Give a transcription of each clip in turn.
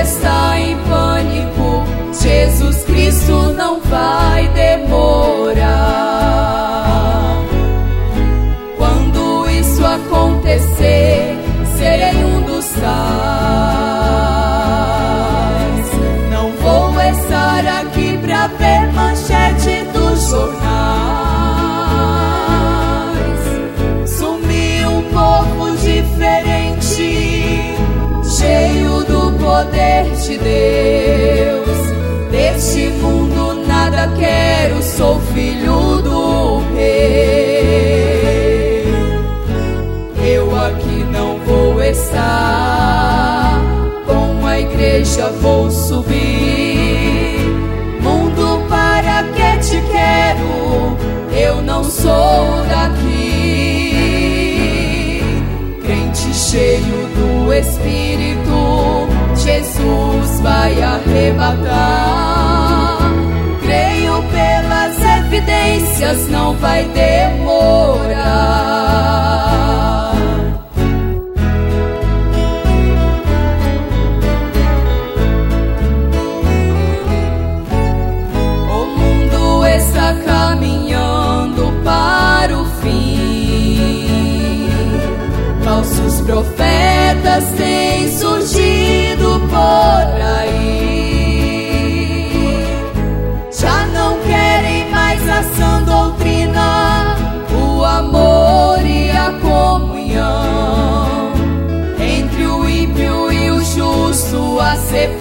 está em pânico, Jesus Cristo não vai demorar. Quando isso acontecer, serei um dos tais. Não vou estar aqui pra ver manchete dos jornais. Sumiu um povo diferente, cheio do poder de Deus. Deste mundo nada quero, sou filho do Rei. Eu aqui não vou estar, com a igreja vou subir. Mundo, para que te quero? Eu não sou daqui. Crente cheio do Espírito, Jesus vai arrebatar. Creio pelas evidências, não vai demorar. O mundo está caminhando para o fim. Falsos profetas têm surgido por aí. Já não querem mais a sã doutrina, o amor e a comunhão. Entre o ímpio e o justo, a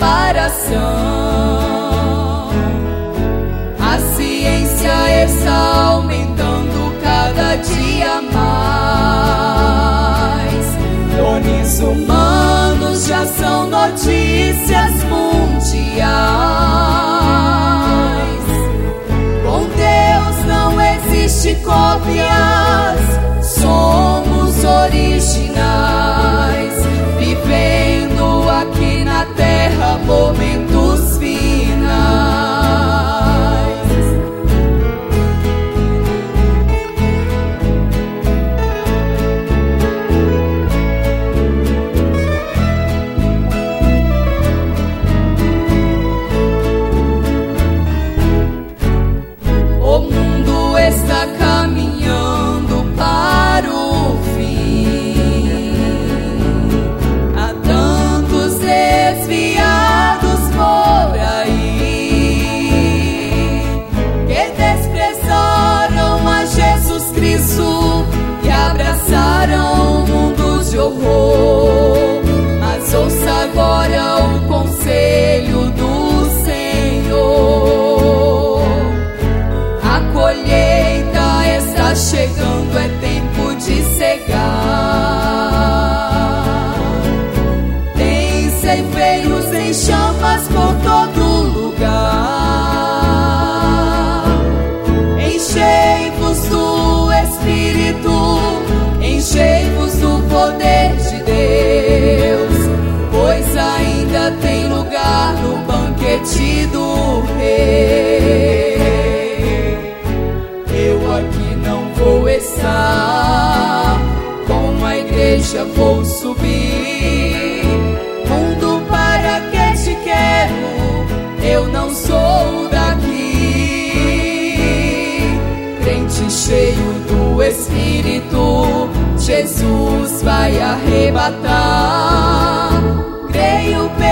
separação. A ciência está aumentando cada dia mais. Drones humanos já são notícias mundiais. Com Deus não existe cópias, somos originais, vivendo aqui na terra momentos finais. O mundo está caminhando para o fim. Há tantos desviados por aí que desprezaram a Jesus Cristo e abraçaram um mundo de horror. Mas ouça agora o conselho do Senhor. A colheita está chegando, é tempo de cegar. Tem ceifeiros em chamas por todo lugar. Enchei-vos do Espírito, enchei-vos do poder de Deus, pois ainda tem lugar no banquete do Rei. Eu aqui não vou estar, com a igreja vou subir. Mundo, para que te quero? Eu não sou daqui. Crente cheio do Espírito, Jesus vai arrebatar. Creio